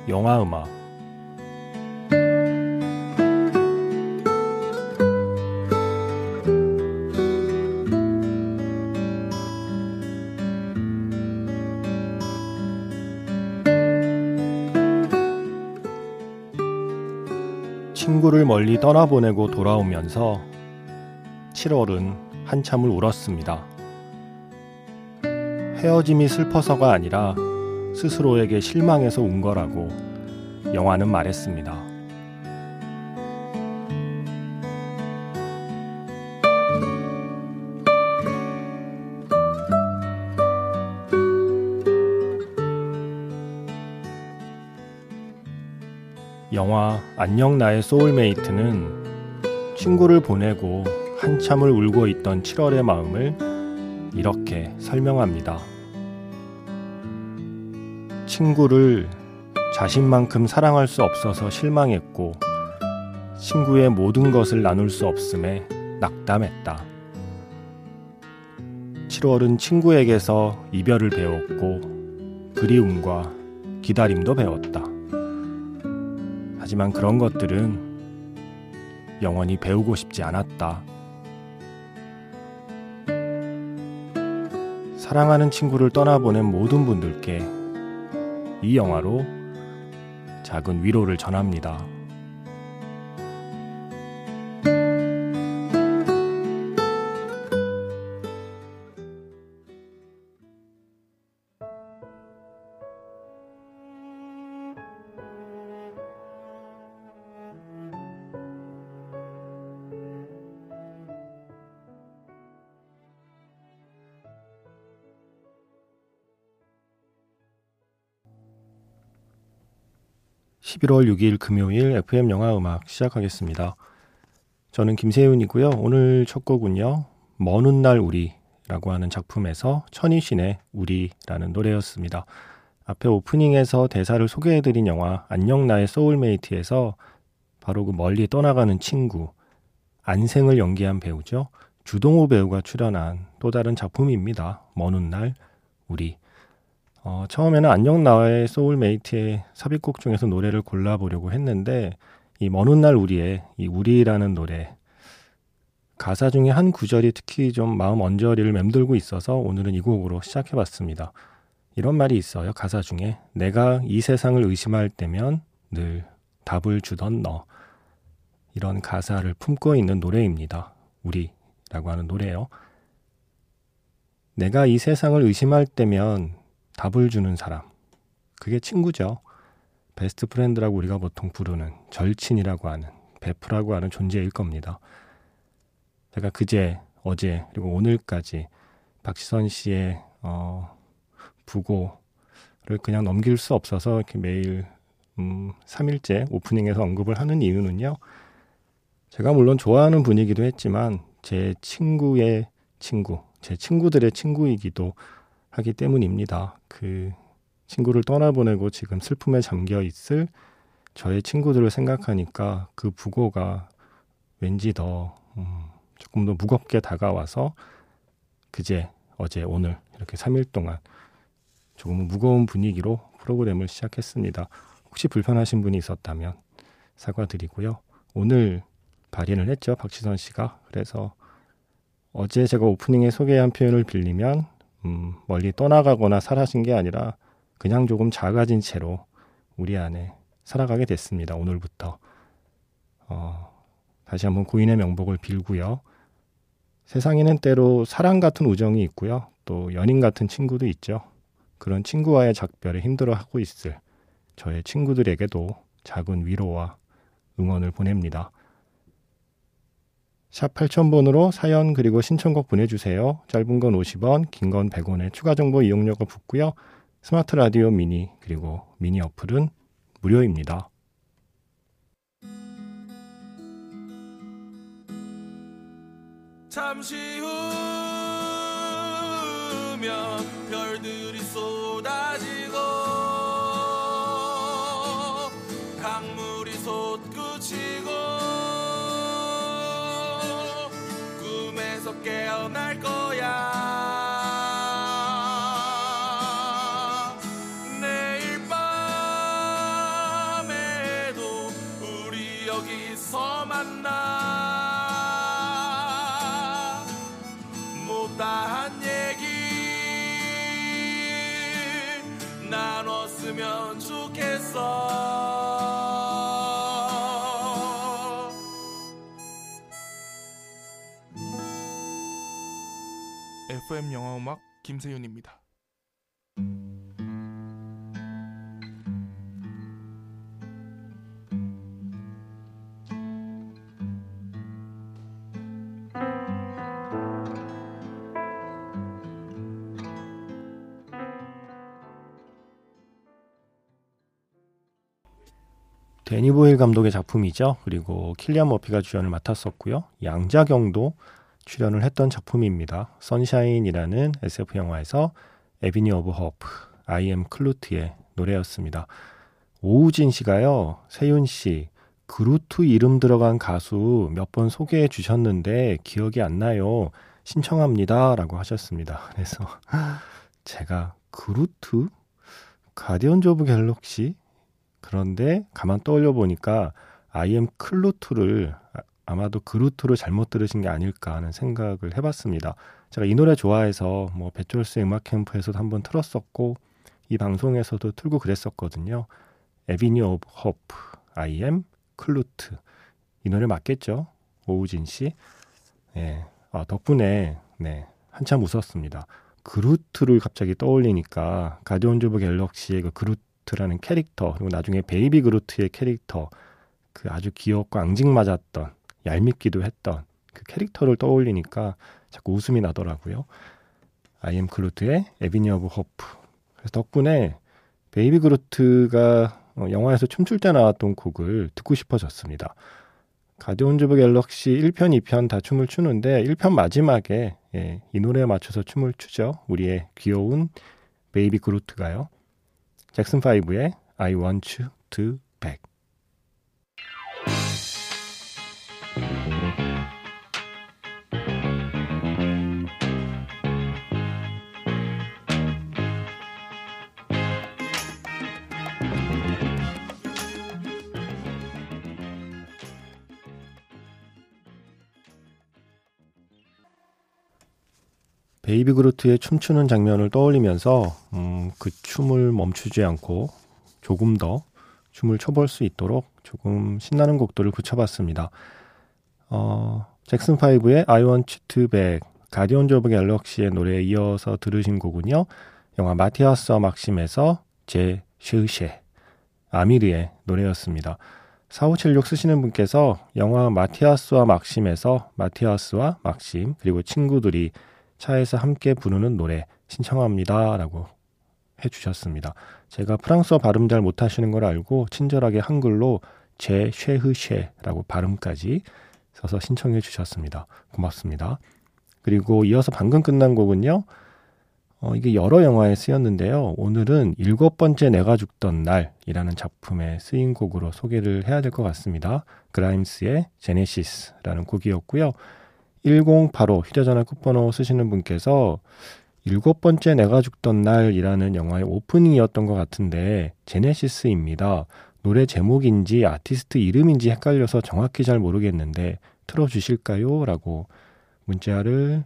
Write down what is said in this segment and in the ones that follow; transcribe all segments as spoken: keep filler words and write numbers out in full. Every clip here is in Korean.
영화음악. 친구를 멀리 떠나보내고 돌아오면서 칠월은 한참을 울었습니다. 헤어짐이 슬퍼서가 아니라 스스로에게 실망해서 운 거라고 영화는 말했습니다. 영화 안녕 나의 소울메이트는 친구를 보내고 한참을 울고 있던 칠월의 마음을 이렇게 설명합니다. 친구를 자신만큼 사랑할 수 없어서 실망했고 친구의 모든 것을 나눌 수 없음에 낙담했다. 칠월은 친구에게서 이별을 배웠고 그리움과 기다림도 배웠다. 하지만 그런 것들은 영원히 배우고 싶지 않았다. 사랑하는 친구를 떠나보낸 모든 분들께 이 영화로 작은 위로를 전합니다. 십일월 육일 금요일 에프엠 영화음악 시작하겠습니다. 저는 김세윤이고요. 오늘 첫 곡은요. 먼 훗날 우리라고 하는 작품에서 천이신의 우리라는 노래였습니다. 앞에 오프닝에서 대사를 소개해드린 영화 안녕 나의 소울메이트에서 바로 그 멀리 떠나가는 친구 안생을 연기한 배우죠. 주동호 배우가 출연한 또 다른 작품입니다. 먼 훗날 우리. 어, 처음에는 안녕 나의 소울메이트의 삽입곡 중에서 노래를 골라보려고 했는데 이 먼 훗날 우리의 이 우리라는 노래 가사 중에 한 구절이 특히 좀 마음 언저리를 맴돌고 있어서 오늘은 이 곡으로 시작해봤습니다. 이런 말이 있어요. 가사 중에 내가 이 세상을 의심할 때면 늘 답을 주던 너. 이런 가사를 품고 있는 노래입니다. 우리라고 하는 노래예요. 내가 이 세상을 의심할 때면 답을 주는 사람, 그게 친구죠. 베스트 프렌드라고 우리가 보통 부르는 절친이라고 하는 베프라고 하는 존재일 겁니다. 제가 그제, 어제 그리고 오늘까지 박시선 씨의 어, 부고를 그냥 넘길 수 없어서 이렇게 매일 음, 삼 일째 오프닝에서 언급을 하는 이유는요. 제가 물론 좋아하는 분이기도 했지만 제 친구의 친구, 제 친구들의 친구이기도 하기 때문입니다. 그 친구를 떠나보내고 지금 슬픔에 잠겨 있을 저의 친구들을 생각하니까 그 부고가 왠지 더 음, 조금 더 무겁게 다가와서 그제, 어제, 오늘 이렇게 삼 일 동안 조금 무거운 분위기로 프로그램을 시작했습니다. 혹시 불편하신 분이 있었다면 사과드리고요. 오늘 발인을 했죠. 박시선 씨가. 그래서 어제 제가 오프닝에 소개한 표현을 빌리면 음, 멀리 떠나가거나 사라진 게 아니라 그냥 조금 작아진 채로 우리 안에 살아가게 됐습니다. 오늘부터. 어, 다시 한번 고인의 명복을 빌고요. 세상에는 때로 사랑 같은 우정이 있고요. 또 연인 같은 친구도 있죠. 그런 친구와의 작별에 힘들어하고 있을 저의 친구들에게도 작은 위로와 응원을 보냅니다. 샵 팔천 번으로 사연 그리고 신청곡 보내주세요. 짧은 건 오십 원, 긴 건 백 원의 추가 정보 이용료가 붙고요. 스마트 라디오 미니 그리고 미니 어플은 무료입니다. 잠시 후면 별들이 쏟아지고 강물이 솟구치고 꿈에서 깨어날 거야. 내일 밤 어디서 만나 못다한 얘기 나눴으면 좋겠어. 에프엠 영화음악 김세윤입니다. 데니 보일 감독의 작품이죠. 그리고 킬리안 머피가 주연을 맡았었고요. 양자경도 출연을 했던 작품입니다. 선샤인이라는 에스에프 영화에서 에비니 오브 호프, I am 클루트의 노래였습니다. 오우진 씨가요, 세윤 씨, 그루트 이름 들어간 가수 몇 번 소개해 주셨는데 기억이 안 나요. 신청합니다. 라고 하셨습니다. 그래서 제가 그루트? 가디언즈 오브 갤럭시? 그런데 가만 떠올려 보니까 I am 클루트를 아마도 그루트로 잘못 들으신 게 아닐까 하는 생각을 해봤습니다. 제가 이 노래 좋아해서 뭐 배철수의 음악 캠프에서도 한번 틀었었고 이 방송에서도 틀고 그랬었거든요. 에비니 오브 호프, I am 클루트. 이 노래 맞겠죠? 오우진 씨. 네. 아, 덕분에 네, 한참 웃었습니다. 그루트를 갑자기 떠올리니까 가디언즈 오브 갤럭시의 그 그루트라는 캐릭터, 그리고 나중에 베이비 그루트의 캐릭터, 그 아주 귀엽고 앙증맞았던, 얄밉기도 했던 그 캐릭터를 떠올리니까 자꾸 웃음이 나더라고요. I am 그루트의 에비니 오브 호프. 그래서 덕분에 베이비 그루트가 영화에서 춤출 때 나왔던 곡을 듣고 싶어졌습니다. 가디언즈 오브 갤럭시 일 편, 이 편 다 춤을 추는데 일 편 마지막에 예, 이 노래에 맞춰서 춤을 추죠. 우리의 귀여운 베이비 그루트가요. 잭슨 파이브의 I want you to back. 베이비 그루트의 춤추는 장면을 떠올리면서 음, 그 춤을 멈추지 않고 조금 더 춤을 춰볼 수 있도록 조금 신나는 곡들을 붙여봤습니다. 어, 잭슨 파이브의 I want you to back, 가디언즈 오브 갤럭시의 노래에 이어서 들으신 곡은요. 영화 마티아스와 막심에서 제 쉐으쉐, 아미르의 노래였습니다. 사오칠육 쓰시는 분께서 영화 마티아스와 막심에서 마티아스와 막심 그리고 친구들이 차에서 함께 부르는 노래 신청합니다 라고 해주셨습니다. 제가 프랑스어 발음 잘 못하시는 걸 알고 친절하게 한글로 제 쉐흐쉐라고 발음까지 써서 신청해 주셨습니다. 고맙습니다. 그리고 이어서 방금 끝난 곡은요. 어, 이게 여러 영화에 쓰였는데요. 오늘은 일곱 번째 내가 죽던 날이라는 작품에 쓰인 곡으로 소개를 해야 될 것 같습니다. 그라임스의 제네시스라는 곡이었고요. 일공팔오 휴대전화 끝번호 쓰시는 분께서 일곱 번째 내가 죽던 날이라는 영화의 오프닝이었던 것 같은데 제네시스입니다. 노래 제목인지 아티스트 이름인지 헷갈려서 정확히 잘 모르겠는데 틀어주실까요? 라고 문자를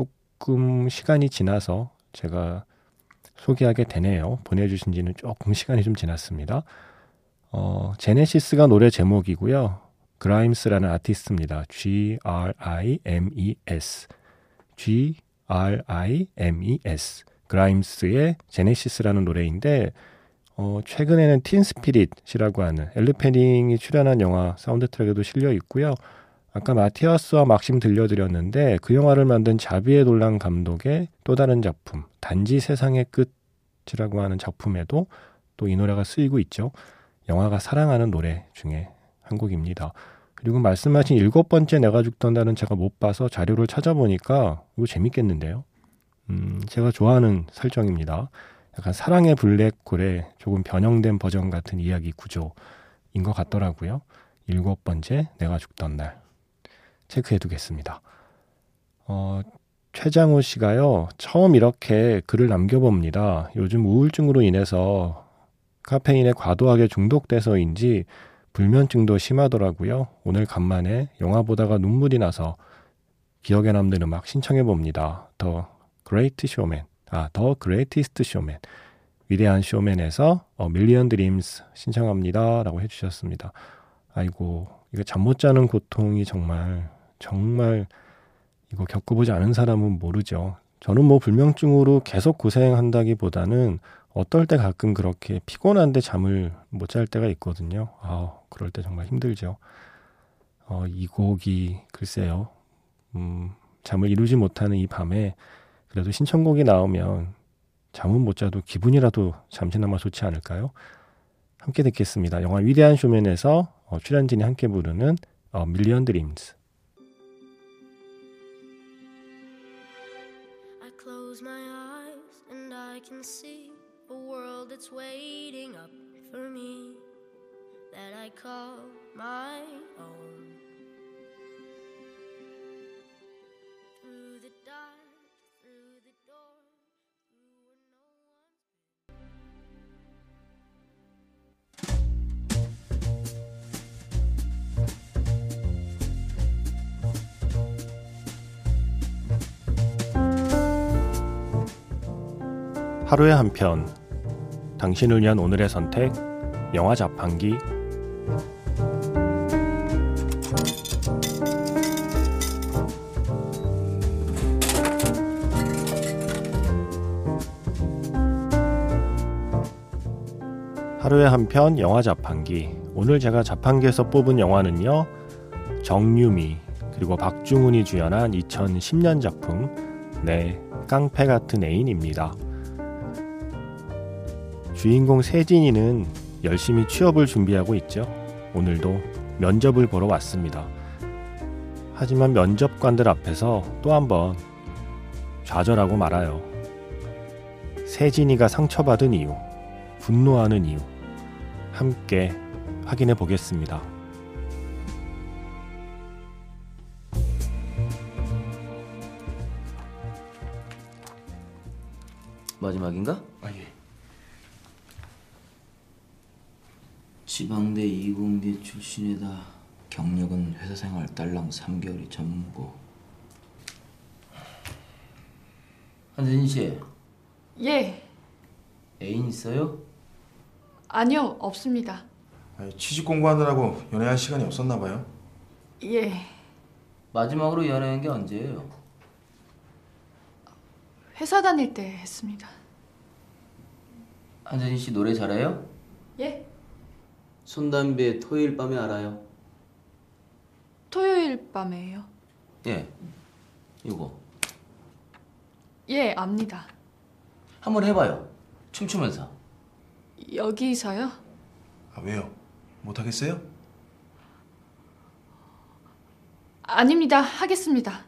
조금 시간이 지나서 제가 소개하게 되네요. 보내주신 지는 조금 시간이 좀 지났습니다. 어, 제네시스가 노래 제목이고요. 그라임스라는 아티스트입니다. G R I M E S G R I M E S 그라임스의 제네시스라는 노래인데 어, 최근에는 틴 스피릿이라고 하는 엘리 패닝이 출연한 영화 사운드 트랙에도 실려 있고요. 아까 마티아스와 막심 들려드렸는데 그 영화를 만든 자비에 돌란 감독의 또 다른 작품 단지 세상의 끝이라고 하는 작품에도 또 이 노래가 쓰이고 있죠. 영화가 사랑하는 노래 중에 한 곡입니다. 그리고 말씀하신 일곱 번째 내가 죽던 날은 제가 못 봐서 자료를 찾아보니까 이거 재밌겠는데요. 음, 제가 좋아하는 설정입니다. 약간 사랑의 블랙홀의 조금 변형된 버전 같은 이야기 구조인 것 같더라고요. 일곱 번째 내가 죽던 날 체크해두겠습니다. 어, 최장우 씨가요. 처음 이렇게 글을 남겨봅니다. 요즘 우울증으로 인해서 카페인에 과도하게 중독돼서인지 불면증도 심하더라고요. 오늘 간만에 영화 보다가 눈물이 나서 기억에 남는 음악 신청해 봅니다. 더 그레이트 쇼맨, 아, 더 그레이티스트 쇼맨, 위대한 쇼맨에서 어, 밀리언 드림스 신청합니다 라고 해주셨습니다. 아이고, 이거 잠 못 자는 고통이 정말 정말 이거 겪어보지 않은 사람은 모르죠. 저는 뭐 불면증으로 계속 고생한다기보다는 어떨 때 가끔 그렇게 피곤한데 잠을 못 잘 때가 있거든요. 아, 그럴 때 정말 힘들죠. 어, 이 곡이 글쎄요. 음, 잠을 이루지 못하는 이 밤에 그래도 신청곡이 나오면 잠은 못 자도 기분이라도 잠시나마 좋지 않을까요? 함께 듣겠습니다. 영화 위대한 쇼맨에서 어, 출연진이 함께 부르는 어, 밀리언 드림즈. I close my eyes and I can see a world that's waiting up for me that I call my own. Through the dark, through the door, through where no one's 하루에 한 편, 당신을 위한 오늘의 선택, 영화 자판기. 하루에 한 편 영화 자판기. 오늘 제가 자판기에서 뽑은 영화는요, 정유미 그리고 박중훈이 주연한 이천십 년 작품 내 깡패 같은 애인입니다. 주인공 세진이는 열심히 취업을 준비하고 있죠. 오늘도 면접을 보러 왔습니다. 하지만 면접관들 앞에서 또 한 번 좌절하고 말아요. 세진이가 상처받은 이유, 분노하는 이유, 함께 확인해 보겠습니다. 마지막인가? 아, 예. 지방대 이공대 출신이다. 경력은 회사생활 딸랑 삼 개월이 전무고. 한세진 씨, 예. 애인 있어요? 아니요, 없습니다. 아니, 취직 공부하느라고 연애할 시간이 없었나 봐요. 예. 마지막으로 연애한 게 언제예요? 회사 다닐 때 했습니다. 한세진 씨 노래 잘해요? 예? 손담비의 토요일 밤에 알아요? 토요일 밤에요. 예, 이거 예, 압니다. 한번 해봐요. 춤추면서. 여기서요? 아, 왜요? 못하겠어요? 아닙니다. 하겠습니다.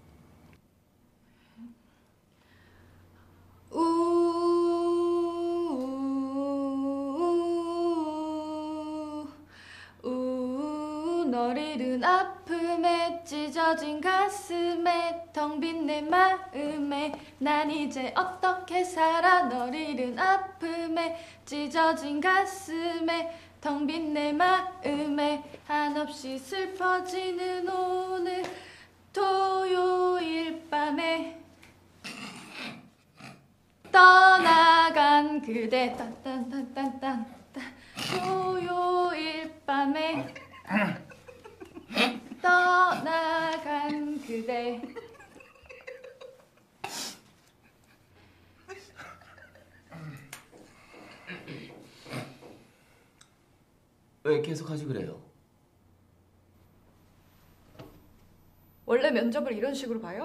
우우우우우우 우우우우 널 잃은 아픔에 찢어진 가슴에 텅 빈 내 마음에 난 이제 어떻게 살아. 널 잃은 아픔에 찢어진 가슴에 텅 빈 내 마음에 한없이 슬퍼지는 오늘 토요일 밤에 떠나간 그대 딴딴딴딴딴 토요일 밤에 떠나간 그대. 왜 계속 하지 그래요? 원래 면접을 이런 식으로 봐요?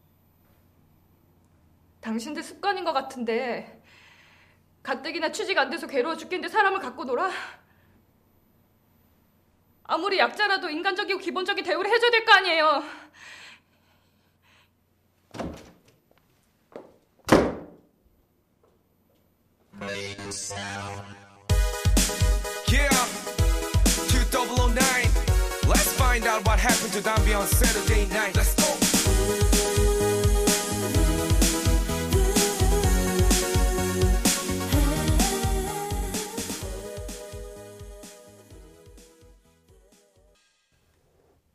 당신들 습관인 것 같은데 가뜩이나 취직 안 돼서 괴로워 죽겠는데 사람을 갖고 놀아? 아무리 약자라도 인간적이고 기본적인 대우를 해줘야 될 거 아니에요. Yeah, two thousand nine. Let's find out what happened to Dambi on Saturday night. Let's go.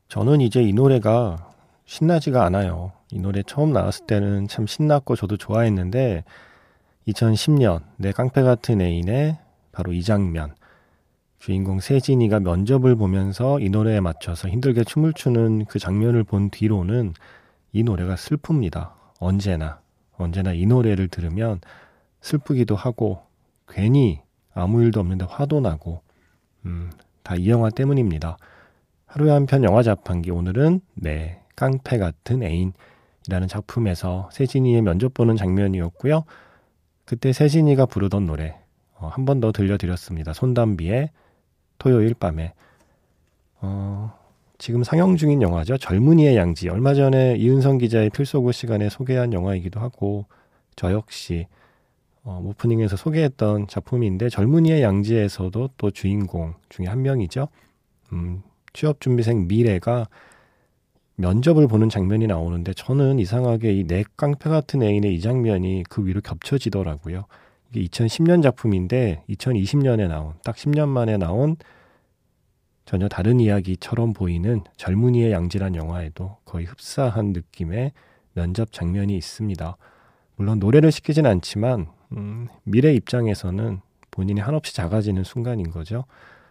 저는 이제 이 노래가 신나지가 않아요. 이 노래 처음 나왔을 때는 참 신났고 저도 좋아했는데 이천십 년 내 깡패 같은 애인의 바로 이 장면, 주인공 세진이가 면접을 보면서 이 노래에 맞춰서 힘들게 춤을 추는 그 장면을 본 뒤로는 이 노래가 슬픕니다. 언제나 언제나 이 노래를 들으면 슬프기도 하고 괜히 아무 일도 없는데 화도 나고 음, 다 이 영화 때문입니다. 하루에 한 편 영화 자판기, 오늘은 내 깡패 같은 애인이라는 작품에서 세진이의 면접 보는 장면이었고요. 그때 세진이가 부르던 노래 어, 한 번 더 들려드렸습니다. 손담비의 토요일 밤에. 어, 지금 상영 중인 영화죠. 젊은이의 양지. 얼마 전에 이은성 기자의 필소구 시간에 소개한 영화이기도 하고 저 역시 어, 오프닝에서 소개했던 작품인데 젊은이의 양지에서도 또 주인공 중에 한 명이죠. 음, 취업준비생 미래가 면접을 보는 장면이 나오는데 저는 이상하게 이 내 깡패 같은 애인의 이 장면이 그 위로 겹쳐지더라고요. 이게 이천십 년 작품인데 이천이십 년에 나온, 딱 십 년 만에 나온 전혀 다른 이야기처럼 보이는 젊은이의 양지란 영화에도 거의 흡사한 느낌의 면접 장면이 있습니다. 물론 노래를 시키진 않지만 음, 미래 입장에서는 본인이 한없이 작아지는 순간인 거죠.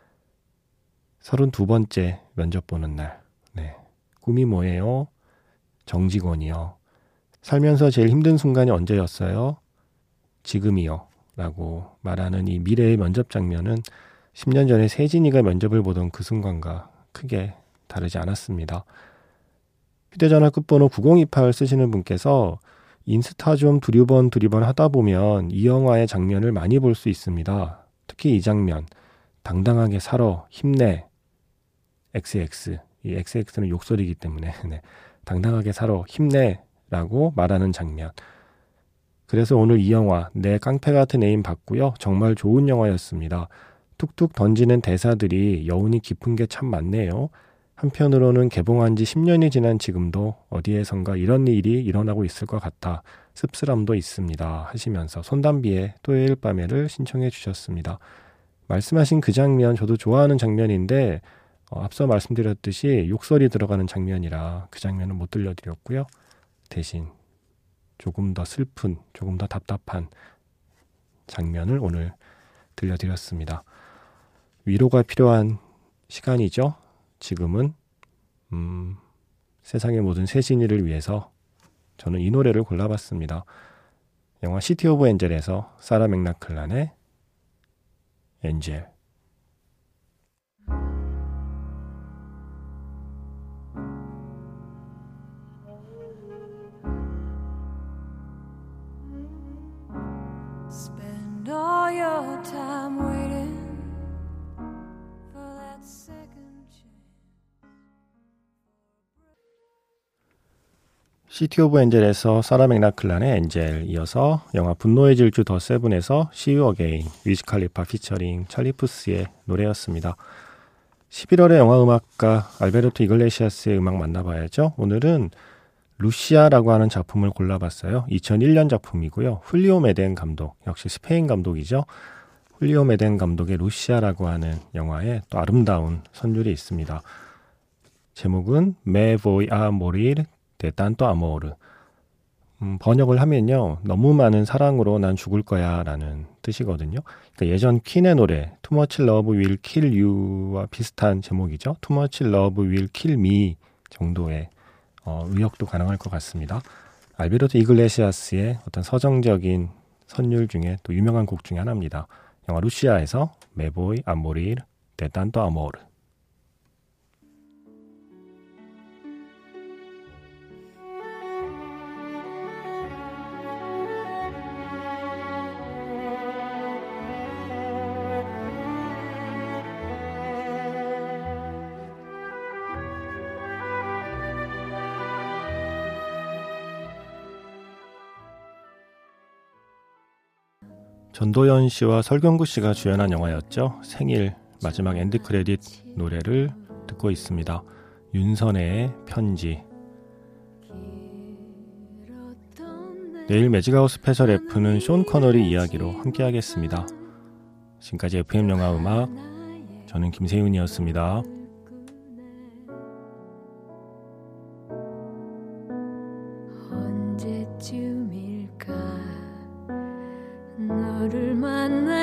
서른두 번째 면접 보는 날. 네. 꿈이 뭐예요? 정직원이요. 살면서 제일 힘든 순간이 언제였어요? 지금이요. 라고 말하는 이 미래의 면접 장면은 십 년 전에 세진이가 면접을 보던 그 순간과 크게 다르지 않았습니다. 휴대전화 끝번호 구공이팔 쓰시는 분께서 인스타 좀 두리번 두리번 하다 보면 이 영화의 장면을 많이 볼 수 있습니다. 특히 이 장면, 당당하게 살아, 힘내, 엑스엑스. 이 엑스엑스는 욕설이기 때문에 네. 당당하게 살아, 힘내 라고 말하는 장면. 그래서 오늘 이 영화 내 깡패 같은 애인 봤고요. 정말 좋은 영화였습니다. 툭툭 던지는 대사들이 여운이 깊은 게 참 많네요. 한편으로는 개봉한 지 십 년이 지난 지금도 어디에선가 이런 일이 일어나고 있을 것 같아 씁쓸함도 있습니다. 하시면서 손담비의 토요일 밤에를 신청해 주셨습니다. 말씀하신 그 장면 저도 좋아하는 장면인데 어, 앞서 말씀드렸듯이 욕설이 들어가는 장면이라 그 장면은 못 들려드렸고요. 대신 조금 더 슬픈, 조금 더 답답한 장면을 오늘 들려드렸습니다. 위로가 필요한 시간이죠. 지금은 음, 세상의 모든 세진이를 위해서 저는 이 노래를 골라봤습니다. 영화 시티 오브 엔젤에서 사라 맥락클란의 엔젤. Spend all your time waiting for that second chance. 시티 오브 엔젤에서 사라 맥락클란의 엔젤, 이어서 영화 분노의 질주 더 세븐에서 See You Again, 위즈 칼리파 피처링 찰리 푸스의 노래였습니다. 십일월의 영화음악가 알베르토 이글레시아스의 음악 만나봐야죠. 오늘은 루시아라고 하는 작품을 골라봤어요. 이천일 년 작품이고요. 훌리오 메덴 감독, 역시 스페인 감독이죠. 훌리오 메덴 감독의 루시아라고 하는 영화에 또 아름다운 선율이 있습니다. 제목은 Me voy a morir de tanto amor. 음, 번역을 하면요, 너무 많은 사랑으로 난 죽을 거야 라는 뜻이거든요. 그러니까 예전 퀸의 노래 Too much love will kill you와 비슷한 제목이죠. Too much love will kill me 정도의 어, 의역도 가능할 것 같습니다. 알베르토 이글레시아스의 어떤 서정적인 선율 중에 또 유명한 곡 중에 하나입니다. 영화 루시아에서 Me voy a morir de tanto amor. 전도연 씨와 설경구 씨가 주연한 영화였죠. 생일 마지막 엔드 크레딧 노래를 듣고 있습니다. 윤선혜의 편지. 내일 매직아웃 스페셜 F는 숀 커너리 이야기로 함께하겠습니다. 지금까지 에프엠 영화 음악, 저는 김세윤이었습니다. 너를 만나